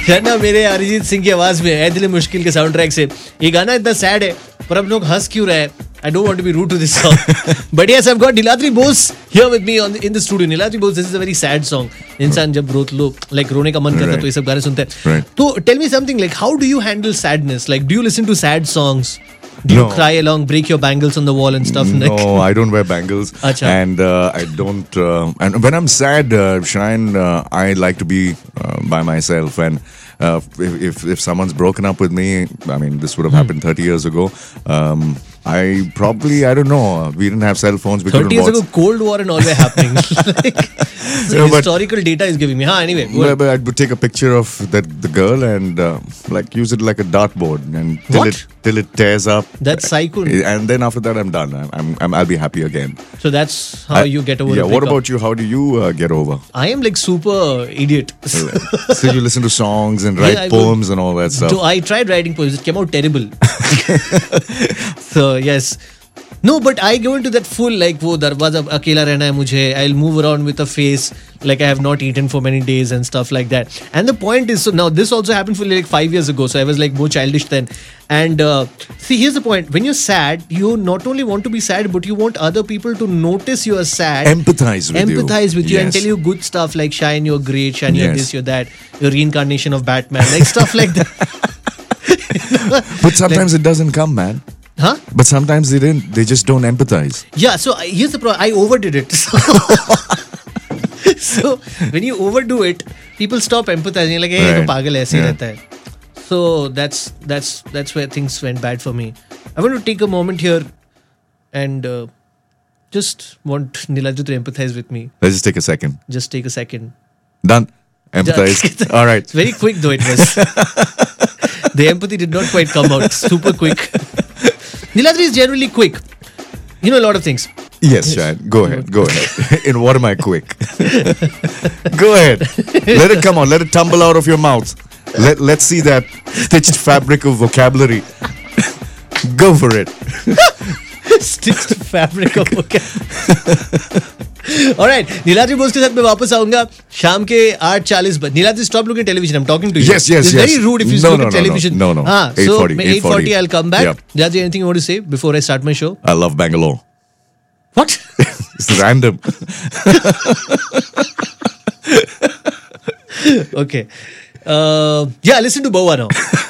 ना मेरे अरिजीत सिंह की आवाज में है दिल मुश्किल के साउंड ट्रैक से ये गाना इतना सैड है पर अब लोग हंस क्यों रहे हैं I don't want to be rude to this song. But yes, I've got Niladri Bose here with me in the studio. Niladri Bose, this is a very sad song. इंसान जब रोने का मन करता है तो ये सब गाने सुनते हैं. तो tell me something like how do you handle sadness? Like do you listen to sad songs? Do you cry along, break your bangles on the wall and stuff? No, I don't wear bangles. Achha. And I don't. And when I'm sad, Shine, I like to be by myself. And if someone's broken up with me, I mean, this would have happened 30 years ago. I don't know. We didn't have cell phones. 30 years ago, Cold War and all were happening. Historical data is giving me. Anyway. But I would take a picture of the girl and use it like a dartboard and till it tears up. That's psycho. And then after that, I'm done. I'll be happy again. So that's how you get over. Yeah. What about you? How do you get over? I am like super idiot. So you listen to songs and write poems and all that stuff. So I tried writing poems. It came out terrible. So yes. No, but I go into that full like वो दरवाजा अकेला रहना है मुझे. I'll move around with a face like I have not eaten for many days and stuff like that. And the point is, so now this also happened for like 5 years ago. So I was like more childish then. And see, here's the point. When you're sad, you not only want to be sad, but you want other people to notice you're sad. Empathize with you. And tell you good stuff like Shine, you're great. Shine, you're this, you're that. You're reincarnation of Batman. Like stuff like that. But sometimes it doesn't come, man. Huh? But sometimes they just don't empathize. Yeah, so here's the problem. I overdid it. So when you overdo it, people stop empathizing. Like, hey, तो पागल ऐसे ही रहता है. So that's where things went bad for me. I want to take a moment here and just want Niladri to empathize with me. Let's just take a second. Just take a second. Done. Empathize. All right. It's very quick though it was. The empathy did not quite come out. Super quick. Niladri is generally quick. You know a lot of things. Yes, Shine. Go ahead. In what am I quick? Go ahead. Let it come on. Let it tumble out of your mouth. Let's see that stitched fabric of vocabulary. Go for it. Stitched fabric of vocabulary. Alright, Niladri Bose के साथ मैं वापस आऊंगा शाम के 8:40 बजे. Niladri, stop looking at television. I'm talking to you. Yes. It's very rude if you look at television. No. 8:40 I'll come back. Yep. Niladri, anything you want to say before I start my show? I love Bangalore. What? It's random. Okay. Listen to Boa now.